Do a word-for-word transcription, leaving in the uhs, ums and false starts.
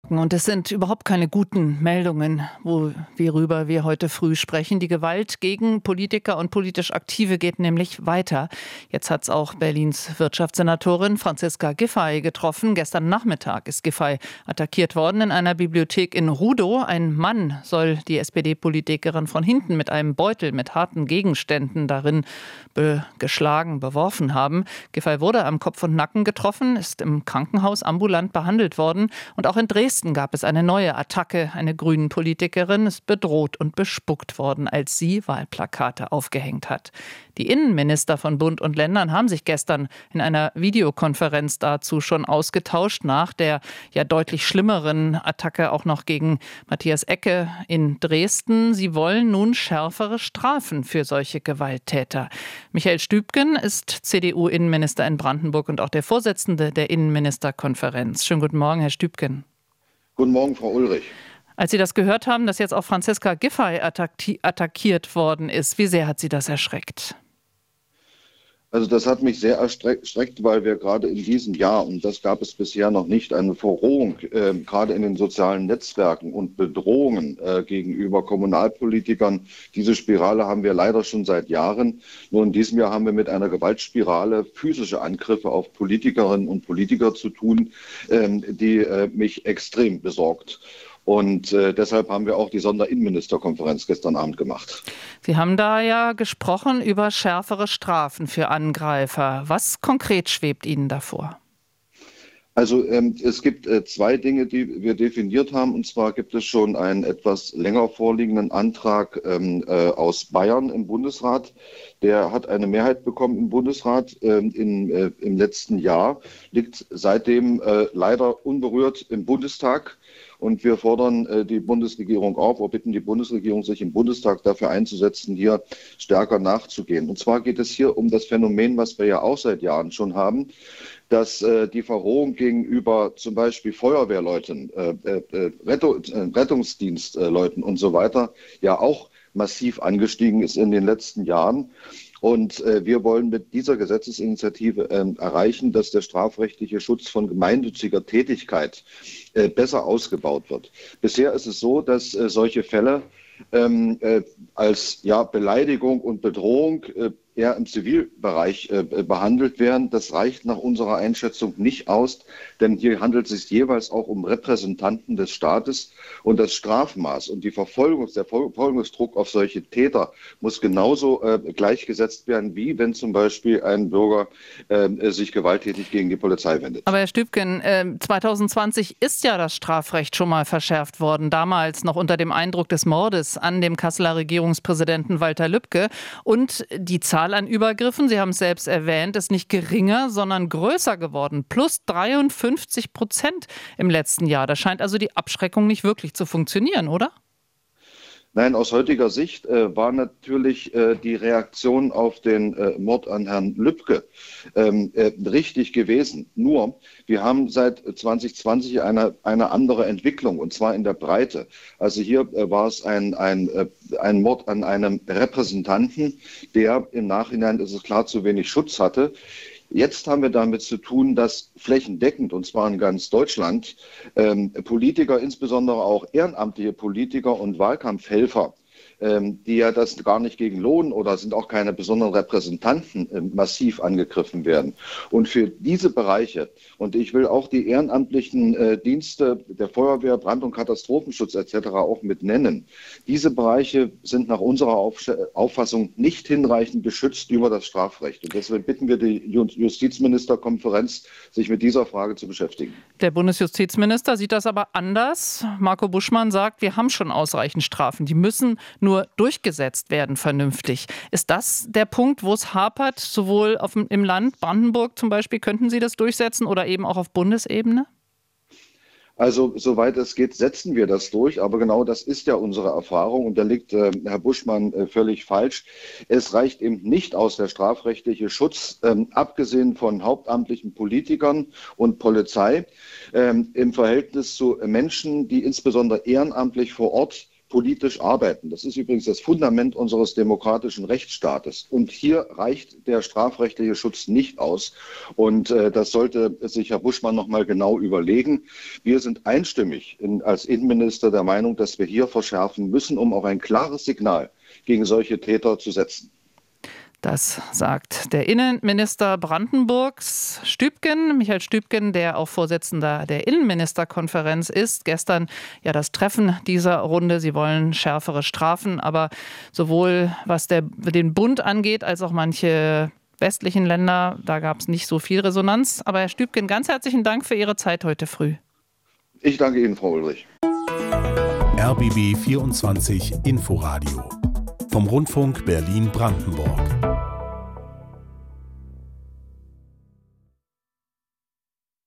Nacken und es sind überhaupt keine guten Meldungen, worüber wir heute früh sprechen. Die Gewalt gegen Politiker und politisch Aktive geht nämlich weiter. Jetzt hat es auch Berlins Wirtschaftssenatorin Franziska Giffey getroffen. Gestern Nachmittag ist Giffey attackiert worden in einer Bibliothek in Rudow. Ein Mann soll die S P D-Politikerin von hinten mit einem Beutel mit harten Gegenständen darin be- geschlagen, beworfen haben. Giffey wurde am Kopf und Nacken getroffen, ist im Krankenhaus ambulant behandelt worden. Und auch in Dresden gab es eine neue Attacke. Eine Grünen-Politikerin ist bedroht und bespuckt worden, als sie Wahlplakate aufgehängt hat. Die Innenminister von Bund und Ländern haben sich gestern in einer Videokonferenz dazu schon ausgetauscht, nach der ja deutlich schlimmeren Attacke auch noch gegen Matthias Ecke in Dresden. Sie wollen nun schärfere Strafen für solche Gewalttäter. Michael Stübgen ist C D U-Innenminister in Brandenburg und auch der Vorsitzende der Innenministerkonferenz. Schönen guten Morgen, Herr Stübgen. Guten Morgen, Frau Ulrich. Als Sie das gehört haben, dass jetzt auch Franziska Giffey attackiert worden ist, wie sehr hat Sie das erschreckt? Also das hat mich sehr erschreckt, weil wir gerade in diesem Jahr, und das gab es bisher noch nicht, eine Verrohung äh, gerade in den sozialen Netzwerken und Bedrohungen äh, gegenüber Kommunalpolitikern. Diese Spirale haben wir leider schon seit Jahren. Nur in diesem Jahr haben wir mit einer Gewaltspirale physische Angriffe auf Politikerinnen und Politiker zu tun, ähm, die äh, mich extrem besorgt. Und äh, deshalb haben wir auch die Sonderinnenministerkonferenz gestern Abend gemacht. Sie haben da ja gesprochen über schärfere Strafen für Angreifer. Was konkret schwebt Ihnen davor? Also ähm, es gibt äh, zwei Dinge, die wir definiert haben. Und zwar gibt es schon einen etwas länger vorliegenden Antrag ähm, äh, aus Bayern im Bundesrat. Der hat eine Mehrheit bekommen im Bundesrat ähm, in, äh, im letzten Jahr, liegt seitdem äh, leider unberührt im Bundestag. Und wir fordern äh, die Bundesregierung auf, oder bitten die Bundesregierung, sich im Bundestag dafür einzusetzen, hier stärker nachzugehen. Und zwar geht es hier um das Phänomen, was wir ja auch seit Jahren schon haben, dass äh, die Verrohung gegenüber zum Beispiel Feuerwehrleuten, äh, äh, Rettung, äh, Rettungsdienstleuten und so weiter ja auch massiv angestiegen ist in den letzten Jahren. Und äh, wir wollen mit dieser Gesetzesinitiative ähm, erreichen, dass der strafrechtliche Schutz von gemeinnütziger Tätigkeit äh, besser ausgebaut wird. Bisher ist es so, dass äh, solche Fälle ähm, äh, als ja, Beleidigung und Bedrohung äh, eher im Zivilbereich äh, behandelt werden. Das reicht nach unserer Einschätzung nicht aus, denn hier handelt es sich jeweils auch um Repräsentanten des Staates und das Strafmaß und die Verfolgungs-, der Verfolgungsdruck auf solche Täter muss genauso äh, gleichgesetzt werden, wie wenn zum Beispiel ein Bürger äh, sich gewalttätig gegen die Polizei wendet. Aber Herr Stübgen, äh, zwanzig zwanzig ist ja das Strafrecht schon mal verschärft worden, damals noch unter dem Eindruck des Mordes an dem Kasseler Regierungspräsidenten Walter Lübcke. Und die Zahl an Übergriffen, Sie haben es selbst erwähnt, ist nicht geringer, sondern größer geworden. Plus dreiundfünfzig Prozent im letzten Jahr. Da scheint also die Abschreckung nicht wirklich zu funktionieren, oder? Nein, aus heutiger Sicht äh, war natürlich äh, die Reaktion auf den äh, Mord an Herrn Lübcke ähm, äh, richtig gewesen. Nur, wir haben seit zwanzig zwanzig eine, eine andere Entwicklung, und zwar in der Breite. Also hier äh, war es ein, ein, äh, ein Mord an einem Repräsentanten, der im Nachhinein, ist es klar, zu wenig Schutz hatte. Jetzt haben wir damit zu tun, dass flächendeckend, und zwar in ganz Deutschland, ähm, Politiker, insbesondere auch ehrenamtliche Politiker und Wahlkampfhelfer, ähm, die ja das gar nicht gegen lohnen oder sind auch keine besonderen Repräsentanten, äh, massiv angegriffen werden. Und für diese Bereiche, und ich will auch die ehrenamtlichen äh, Dienste der Feuerwehr, Brand- und Katastrophenschutz et cetera auch mit nennen, diese Bereiche sind nach unserer Auf- Auffassung nicht hinreichend geschützt über das Strafrecht. Und deswegen bitten wir die Justizministerkonferenz, sich mit dieser Frage zu beschäftigen. Der Bundesjustizminister sieht das aber anders. Marco Buschmann sagt, wir haben schon ausreichend Strafen. Die müssen nur durchgesetzt werden vernünftig. Ist das der Punkt, wo es hapert, sowohl auf, im Land Brandenburg zum Beispiel, könnten Sie das durchsetzen oder eben auch auf Bundesebene? Also soweit es geht, setzen wir das durch. Aber genau das ist ja unsere Erfahrung. Und da liegt äh, Herr Buschmann äh, völlig falsch. Es reicht eben nicht aus, der strafrechtliche Schutz, ähm, abgesehen von hauptamtlichen Politikern und Polizei, ähm, im Verhältnis zu Menschen, die insbesondere ehrenamtlich vor Ort politisch arbeiten. Das ist übrigens das Fundament unseres demokratischen Rechtsstaates. Und hier reicht der strafrechtliche Schutz nicht aus. Und äh, das sollte sich Herr Buschmann noch mal genau überlegen. Wir sind einstimmig in, als Innenminister der Meinung, dass wir hier verschärfen müssen, um auch ein klares Signal gegen solche Täter zu setzen. Das sagt der Innenminister Brandenburgs, Stübgen, Michael Stübgen, der auch Vorsitzender der Innenministerkonferenz ist. Gestern ja das Treffen dieser Runde. Sie wollen schärfere Strafen, aber sowohl was der, den Bund angeht, als auch manche westlichen Länder, da gab es nicht so viel Resonanz. Aber Herr Stübgen, ganz herzlichen Dank für Ihre Zeit heute früh. Ich danke Ihnen, Frau Ulrich. R B B vierundzwanzig Inforadio vom Rundfunk Berlin-Brandenburg.